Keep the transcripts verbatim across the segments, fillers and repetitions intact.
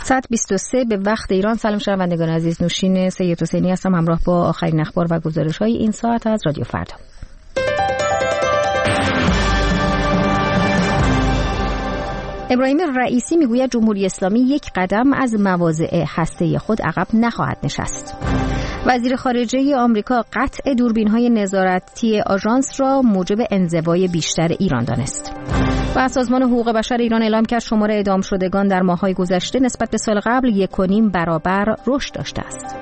ساعت بیست و سه به وقت ایران. سلام شنوندگان عزیز، نوشین سید حسینی هستم همراه با آخرین اخبار و گزارش‌های این ساعت از رادیو فردا. ابراهیم رئیسی میگوید جمهوری اسلامی یک قدم از مواضع هسته‌ای خود عقب نخواهد نشست. وزیر خارجه آمریکا قطع دوربین‌های نظارتی آژانس را موجب انزوای بیشتر ایران دانست. و سازمان حقوق بشر ایران اعلام کرد شمار اعدام شدگان در ماه‌های گذشته نسبت به سال قبل یک و نیم برابر رشد داشته است.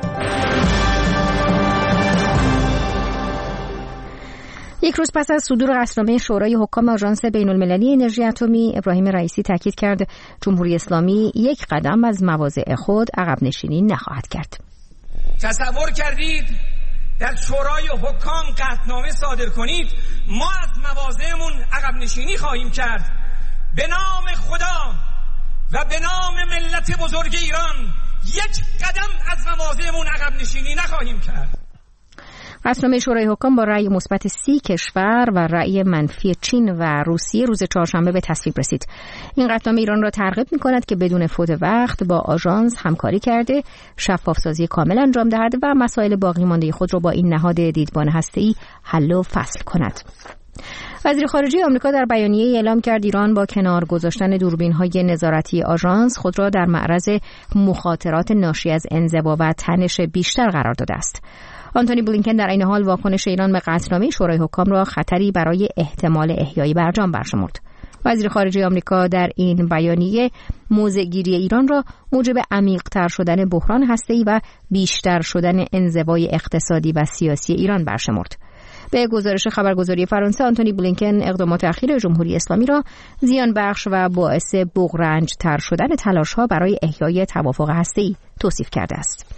یک روز پس از صدور قطعنامه شورای حکام آژانس بین‌المللی انرژی اتمی، ابراهیم رئیسی تاکید کرد جمهوری اسلامی یک قدم از مواضع خود عقب نشینی نخواهد کرد. تصور کردید در شورای حکام قطعنامه صادر کنید ما از مواضعمون عقب نشینی خواهیم کرد؟ به نام خدا و به نام ملت بزرگ ایران یک قدم از مواضعمون عقب نشینی نخواهیم کرد. قطعنامه شورای حکام با رأی مثبت سی کشور و رأی منفی چین و روسیه روز چهارشنبه به تصویب رسید. این قطعنامه ایران را ترغیب می‌کند که بدون فوت وقت با آژانس همکاری کرده، شفافسازی کامل انجام دهد و مسائل باقی مانده خود را با این نهاد دیدبان هسته‌ای حل و فصل کند. وزیر خارجه آمریکا در بیانیه اعلام کرد ایران با کنار گذاشتن دوربین‌های نظارتی آژانس خود را در معرض مخاطرات ناشی از انزوا و تنش بیشتر قرار داده است. آنتونی بلینکن در این حال واکنش ایران به قطعنامه شورای حکام را خطری برای احتمال احیای برجام برشمرد. وزیر خارجه آمریکا در این بیانیه موضع‌گیری ایران را موجب عمیق‌تر شدن بحران هسته‌ای و بیشتر شدن انزوای اقتصادی و سیاسی ایران برشمرد. به گزارش خبرگزاری فرانسه، آنتونی بلینکن اقدامات اخیر جمهوری اسلامی را زیان بخش و باعث بغرنج‌تر شدن تلاش‌ها برای احیای توافق هسته‌ای توصیف کرده است.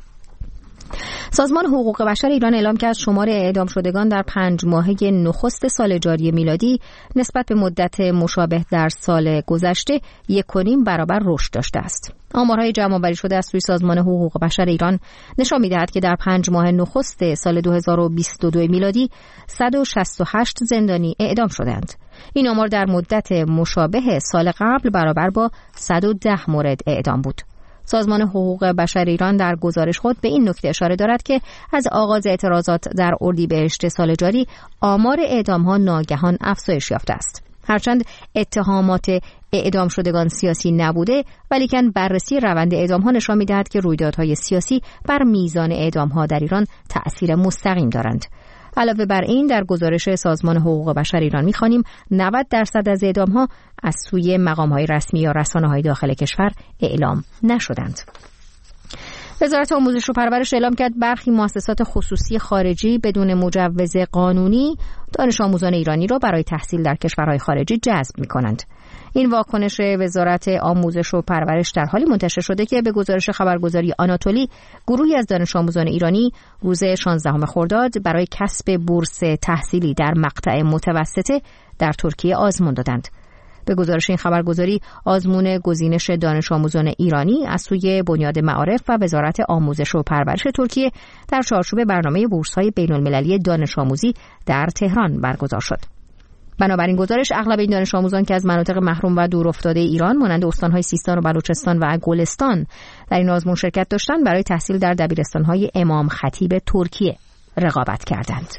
سازمان حقوق بشر ایران اعلام کرد شمار اعدام شدگان در پنج ماهه نخست سال جاری میلادی نسبت به مدت مشابه در سال گذشته یک و نیم برابر رشد داشته است. آمارهای جمع‌آوری شده از سوی سازمان حقوق بشر ایران نشان می‌دهد که در پنج ماه نخست سال دو هزار و بیست و دو میلادی صد و شصت و هشت زندانی اعدام شدند. این آمار در مدت مشابه سال قبل برابر با صد و ده مورد اعدام بود. سازمان حقوق بشر ایران در گزارش خود به این نکته اشاره دارد که از آغاز اعتراضات در اردیبهشت سال جاری آمار اعدام‌ها ناگهان افزایش یافته است. هرچند اتهامات اعدام شدگان سیاسی نبوده، ولیکن بررسی روند اعدام‌ها نشان می‌دهد که رویدادهای سیاسی بر میزان اعدام‌ها در ایران تأثیر مستقیم دارند. علاوه بر این در گزارش سازمان حقوق بشر ایران می‌خوانیم نود درصد از اعدام‌ها از سوی مقام‌های رسمی یا رسانه‌های داخل کشور اعلام نشدند. وزارت آموزش و پرورش اعلام کرد برخی مؤسسات خصوصی خارجی بدون مجوز قانونی دانش آموزان ایرانی را برای تحصیل در کشورهای خارجی جذب می‌کنند. این واکنش وزارت آموزش و پرورش در حالی منتشر شده که به گزارش خبرگزاری آناتولی گروهی از دانش آموزان ایرانی روز شانزدهم خرداد برای کسب بورس تحصیلی در مقطع متوسطه در ترکیه آزمون دادند. به گزارش این خبرگزاری آزمون گزینش دانش آموزان ایرانی از سوی بنیاد معارف و وزارت آموزش و پرورش ترکیه در چارچوب برنامه بورس‌های بین‌المللی دانش آموزی در تهران برگزار شد. بنابراین گزارش اغلب این دانش آموزان که از مناطق محروم و دور افتاده ایران مانند استان‌های سیستان و بلوچستان و گلستان در این آزمون شرکت داشتند برای تحصیل در دبیرستان‌های امام خطیب ترکیه رقابت کردند.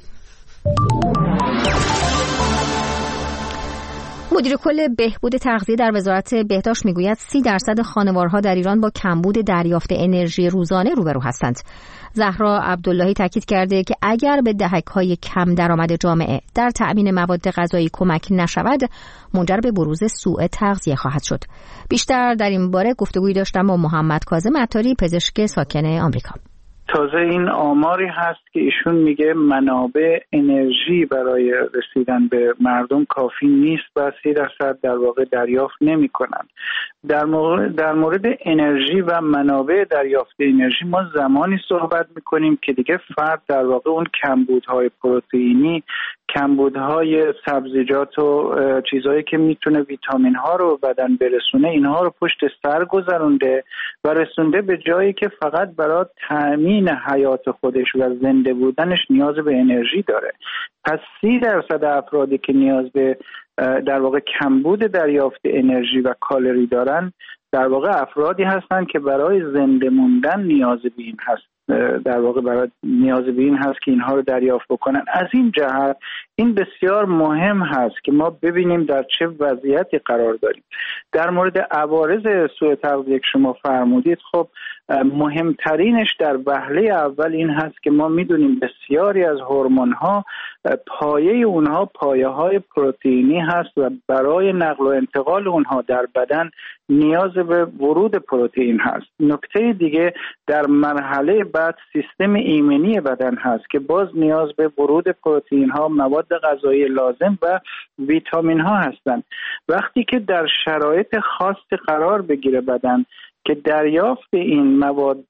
مدیر کل بهبود تغذیه در وزارت بهداشت میگوید سی درصد خانوارها در ایران با کمبود دریافت انرژی روزانه روبرو هستند. زهرا عبداللهی تاکید کرده که اگر به دهک‌های کم درآمد جامعه در تأمین مواد غذایی کمک نشود، منجر به بروز سوء تغذیه خواهد شد. بیشتر در این باره گفتگویی داشتم با محمد کاظم عطاری، پزشک ساکن آمریکا. تازه این آماری هست که ایشون میگه منابع انرژی برای رسیدن به مردم کافی نیست و سی درصد در واقع دریافت نمی کنن. در مورد, در مورد انرژی و منابع دریافت انرژی ما زمانی صحبت میکنیم که دیگه فرد در واقع اون کمبودهای پروتئینی، کمبودهای سبزیجات و چیزهایی که میتونه ویتامین ها رو بدن برسونه اینها رو پشت سر گذرونده و رسونده به جایی که فقط برای تامین حین حیات خودش و زنده بودنش نیاز به انرژی داره. پس سی درصد افرادی که نیاز به در واقع کمبود دریافت انرژی و کالری دارن در واقع افرادی هستن که برای زنده موندن نیاز به این هست، در واقع برای نیاز به این هست که اینها رو دریافت بکنن. از این جهت این بسیار مهم هست که ما ببینیم در چه وضعیتی قرار داریم. در مورد عوارض سوء تغذیه که شما فرمودید، خب مهمترینش در وهله اول این هست که ما میدونیم بسیاری از هورمون‌ها پایه اونها پایه های پروتئینی هست و برای نقل و انتقال اونها در بدن نیاز به ورود پروتئین هست. نکته دیگه در مرحله بعد سیستم ایمنی بدن هست که باز نیاز به ورود پروتئین ها، مواد غذایی لازم و ویتامین ها هستند. وقتی که در شرایط خاص قرار بگیره بدن که دریافت این مواد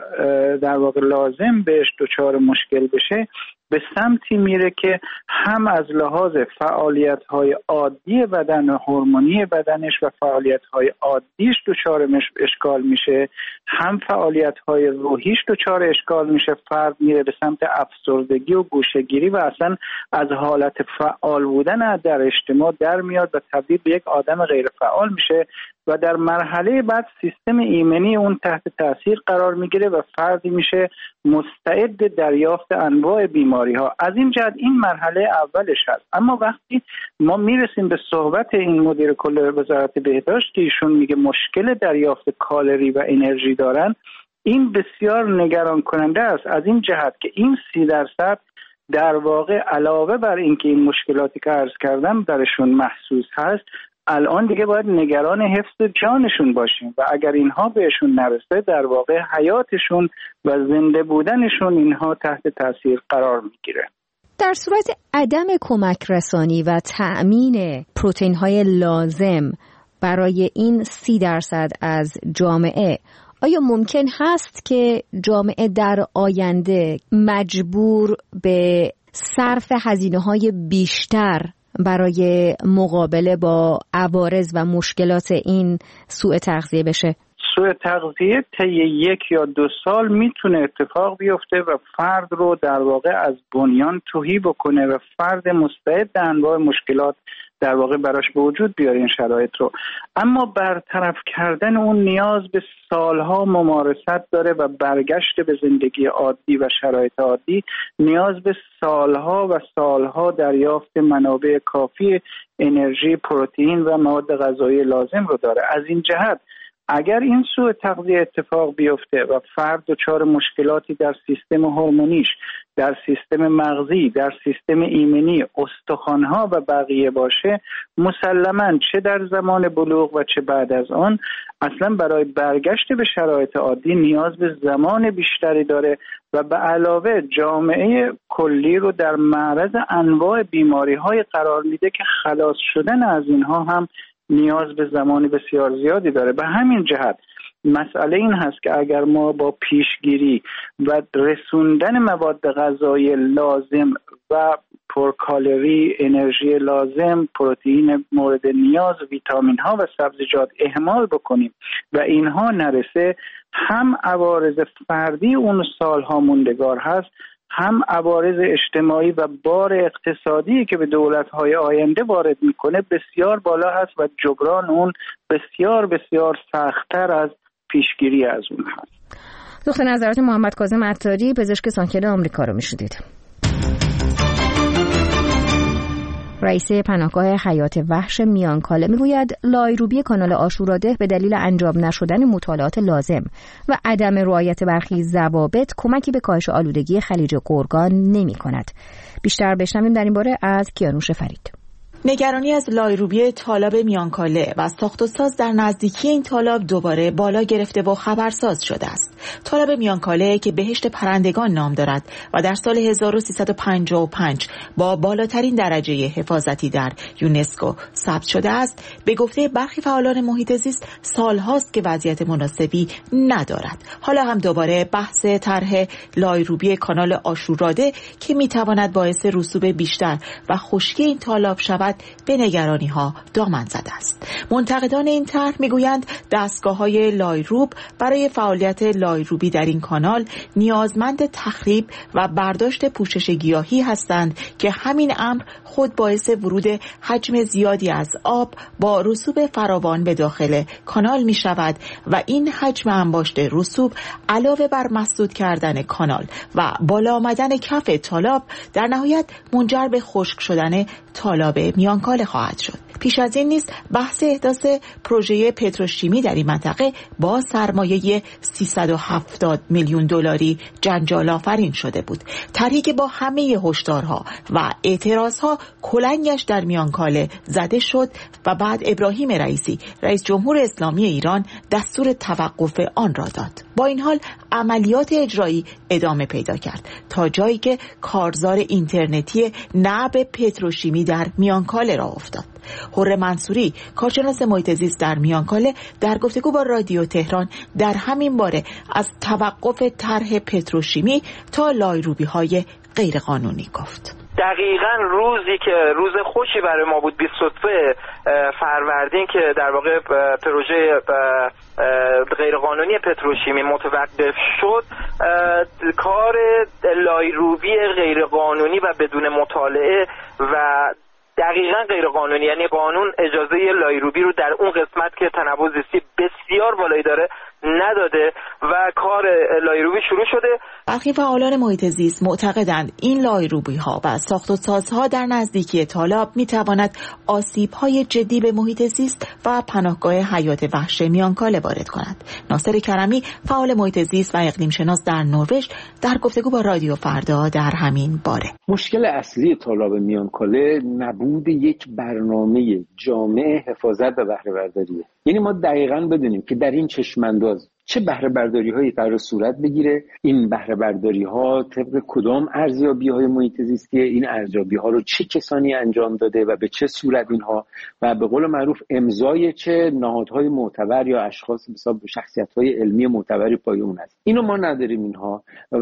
در واقع لازم بهش دچار مشکل بشه، به سمتی میره که هم از لحاظ فعالیت‌های عادی بدن و هورمونی بدنش و فعالیت‌های عادیش دچار اشکال میشه، هم فعالیت‌های روحیش دچار اشکال میشه. فرد میره به سمت افسردگی و گوشه‌گیری و اصلا از حالت فعال بودن در اجتماع در میاد و تبدیل به یک آدم غیر فعال میشه و در مرحله بعد سیستم ایمنی اون تحت تاثیر قرار میگیره و فردی میشه مستعد دریافت انواع بیماری ها. از این جهت این مرحله اولش هست. اما وقتی ما میرسیم به صحبت این مدیر کل وزارت بهداشت که ایشون میگه مشکل دریافت کالری و انرژی دارن، این بسیار نگران کننده است از این جهت که این سی درصد در واقع علاوه بر اینکه این مشکلاتی که عرض کردم درشون محسوس هست، الان دیگه باید نگران حفظ جانشون باشیم و اگر اینها بهشون نرسه در واقع حیاتشون و زنده بودنشون اینها تحت تاثیر قرار میگیره. در صورت عدم کمک رسانی و تأمین پروتئین های لازم برای این سی درصد از جامعه، آیا ممکن هست که جامعه در آینده مجبور به صرف هزینه‌های بیشتر برای مقابله با عوارض و مشکلات این سوء تغذیه بشه؟ سوء تغذیه طی یک یا دو سال میتونه اتفاق بیفته و فرد رو در واقع از بنیان تهی بکنه و فرد مستعد انواع مشکلات در واقع براش به وجود بیاره این شرایط رو. اما برطرف کردن اون نیاز به سالها ممارست داره و برگشت به زندگی عادی و شرایط عادی نیاز به سالها و سالها دریافت منابع کافی انرژی، پروتئین و مواد غذایی لازم رو داره. از این جهت اگر این سوء تغذیه اتفاق بیفته و فرد دچار مشکلاتی در سیستم هورمونیش، در سیستم مغزی، در سیستم ایمنی، استخوان‌ها و بقیه باشه، مسلماً چه در زمان بلوغ و چه بعد از آن اصلا برای برگشت به شرایط عادی نیاز به زمان بیشتری داره و به علاوه جامعه کلی رو در معرض انواع بیماری‌های قرار میده که خلاص شدن از اینها هم نیاز به زمان بسیار زیادی داره. به همین جهت مسئله این هست که اگر ما با پیشگیری و رسوندن مواد غذایی لازم و پرکالری، انرژی لازم، پروتئین مورد نیاز، ویتامین ها و سبزیجات اهمال بکنیم و اینها نرسه، هم عوارض فردی اون سالها موندگار هست، هم عوارض اجتماعی و بار اقتصادی که به دولت‌های آینده وارد میکنه بسیار بالا هست و جبران اون بسیار بسیار سخت‌تر از پیشگیری از اون هست. دکتر نظرات محمد کاظم عطاری، پزشک سانکل آمریکا رو میشنیدید. رئیس پناهگاه حیات وحش میانکاله میگوید لایروبی کانال آشوراده به دلیل انجام نشدن مطالعات لازم و عدم رعایت برخی ضوابط کمکی به کاهش آلودگی خلیج گرگان نمی کند. بیشتر بشنویم در این باره از کیانوش فرید. نگرانی از لایروبی تالاب میانکاله و ساخت و ساز در نزدیکی این تالاب دوباره بالا گرفته و خبرساز شده است. تالاب میانکاله که بهشت پرندگان نام دارد و در سال هزار و سیصد و پنجاه و پنج با بالاترین درجه حفاظتی در یونسکو ثبت شده است، به گفته برخی فعالان محیط زیست سالهاست که وضعیت مناسبی ندارد. حالا هم دوباره بحث طرح لایروبی کانال آشوراده که میتواند باعث رسوب بیشتر و خشکی این تالاب شود شود به نگرانی ها دامن زده است. منتقدان این طرح میگویند دستگاه های لایروب برای فعالیت لایروبی در این کانال نیازمند تخریب و برداشت پوشش گیاهی هستند که همین امر خود باعث ورود حجم زیادی از آب با رسوب فراوان به داخل کانال می شود و این حجم انباشت رسوب علاوه بر مسدود کردن کانال و بالا آمدن کف تالاب در نهایت منجر به خشک شدن تالاب میانکاله خواهد شد. پیش از این نیز بحث احداث پروژه پتروشیمی در این منطقه با سرمایه سیصد و هفتاد میلیون دلاری جنجال آفرین شده بود. طرحی که با همه هشدارها و اعتراضها کلنگش در میانکاله زده شد و بعد ابراهیم رئیسی رئیس جمهور اسلامی ایران دستور توقف آن را داد. با این حال عملیات اجرایی ادامه پیدا کرد تا جایی که کارزار اینترنتی نعب پتروشیمی در میانکاله را افتاد. حور منصوری کارشناس محیط زیست در میانکاله در گفتگو با رادیو تهران در همین باره از توقف طرح پتروشیمی تا لایروبی های غیرقانونی گفت. دقیقاً روزی که روز خوشی برای ما بود بیست و سه فروردین که در واقع پروژه غیرقانونی پتروشیمی متوقف شد، کار لایروبی غیرقانونی و بدون مطالعه و دقیقاً غیرقانونی، یعنی قانون اجازه لایروبی رو در اون قسمت که تنوع زیستی بسیار بالایی داره نداده و کار لایروبی شروع شده. برخی فعالان محیط زیست معتقدند این لایروبی ها و ساخت و سازها در نزدیکی تالاب می تواند آسیب های جدی به محیط زیست و پناهگاه حیات وحش میانکاله وارد کند. ناصر کرمی فعال محیط زیست و اقلیم شناس در نروژ در گفتگو با رادیو فردا در همین باره. مشکل اصلی تالاب میانکاله نبود یک برنامه جامع حفاظت و بهره برداریه. یعنی ما دقیقاً بدونیم که در این چشم‌انداز چه بهره برداری هایی قرار صورت بگیره، این بهره برداری ها طبق کدام ارزیابی های محیط زیستی، این ارزیابی ها رو چه کسانی انجام داده و به چه صورت اینها و به قول معروف امضای چه نهادهای معتبر یا اشخاص حساب شخصیت های علمی معتبری پای اون است. اینو ما نداریم اینها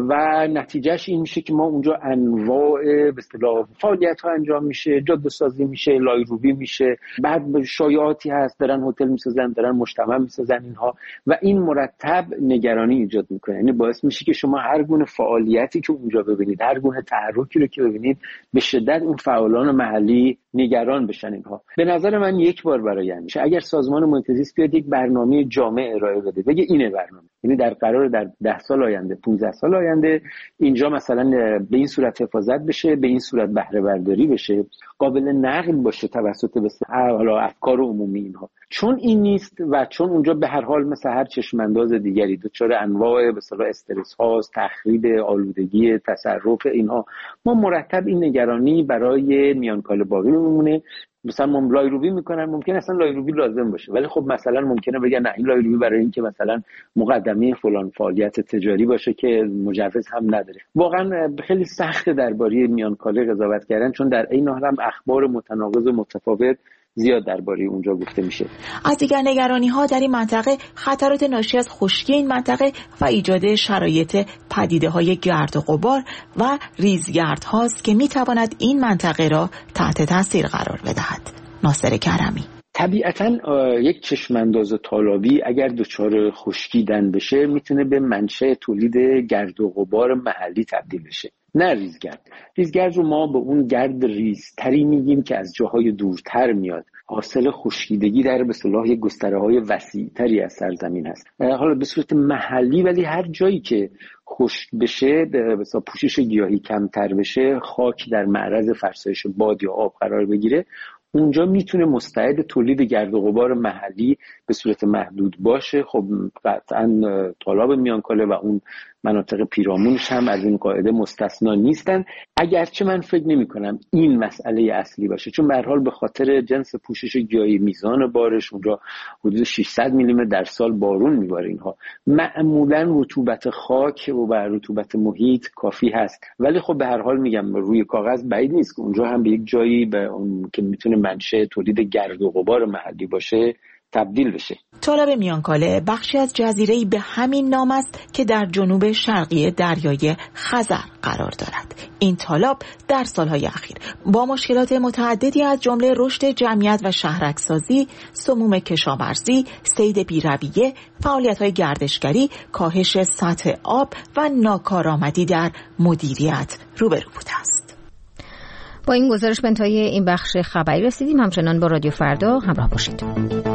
و نتیجهش این میشه که ما اونجا انواع به اصطلاح فعالیت ها انجام میشه، جاده سازی میشه، لایروبی میشه، بعد شایعاتی هست دارن هتل میسازن، دارن مجتمع میسازن اینها و این مرتب تب نگرانی ایجاد میکنه. یعنی باعث میشه که شما هر گونه فعالیتی که اونجا ببینید، هر گونه تحرکی رو که ببینید، به شدت اون فعالان محلی نگران بشن اینها. به نظر من یک بار برای همیشه اگر سازمان محیط زیست بیاد یک برنامه جامع ارائه بده، بگه اینه برنامه، یعنی در قرار در ده سال آینده، پانزده سال آینده اینجا مثلا به این صورت حفاظت بشه، به این صورت بهره برداری بشه، قابل نقل باشه توسط حالا افکار عمومی اینها. چون این نیست و چون اونجا به هر حال مثل هر چشمانداز دیگری دچار انواع به اصطلاح استرس هاست، تخریب، آلودگی، تصرف اینها، ما مرتب این نگرانی برای میانکاله باقی میمونه. مثلا ما لایروبی میکنن، ممکن اصلا لایروبی لازم باشه، ولی خب مثلا ممکنه بگن نه این لایروبی برای این که مثلا مقدمه فلان فعالیت تجاری باشه که مجوز هم نداره. واقعا خیلی سخته درباره میانکاله قضاوت کردن، چون در این حال هم اخبار متناقض و متفاوت زیاد درباره اونجا گفته میشه. از دیگر نگرانی ها در این منطقه خطرات ناشی از خشکی این منطقه و ایجاد شرایط پدیده های گرد و غبار و ریزگرد هاست که میتواند این منطقه را تحت تاثیر قرار بدهد. ناصر کرمی: طبیعتاً یک چشمانداز تالابی اگر دچار خشکیدن بشه میتونه به منشأ تولید گرد و غبار محلی تبدیل بشه، نه ریزگرد. ریزگرد رو ما به اون گرد ریزتری میگیم که از جاهای دورتر میاد، حاصل خشکیدگی در به اصطلاح گستره‌های وسیع‌تری از سرزمین هست. حالا به صورت محلی، ولی هر جایی که خشک بشه، به اصطلاح پوشش گیاهی کمتر بشه، خاک در معرض فرسایش باد یا آب قرار بگیره، اونجا میتونه مستعد تولید گرد و غبار محلی به صورت محدود باشه. خب قطعاً تالاب میانکاله و اون مناطق پیرامونش هم از این قاعده مستثنا نیستن، اگرچه من فکر نمی کنم این مسئله اصلی باشه، چون به هر حال به خاطر جنس پوشش گیاهی، میزان بارش اونجا حدود ششصد میلی متر در سال بارون میباره، اینها معمولا رطوبت خاک و بر رطوبت محیط کافی هست. ولی خب به هر حال میگم روی کاغذ بعید نیست که اونجا هم به یک جایی به اون که میتونه منشأ تولید گرد و غبار محلی باشه تبدیل بشه. تالاب میانکاله بخشی از جزیره‌ای به همین نام است که در جنوب شرقی دریای خزر قرار دارد. این تالاب در سالهای اخیر با مشکلات متعددی از جمله رشد جمعیت و شهرک‌سازی، سموم کشاورزی، صید بی‌رویه، فعالیت‌های گردشگری، کاهش سطح آب و ناکارآمدی در مدیریت روبرو بوده است. با این گزارش به انتهای این بخش خبری رسیدیم. همچنان با رادیو فردا همراه باشید.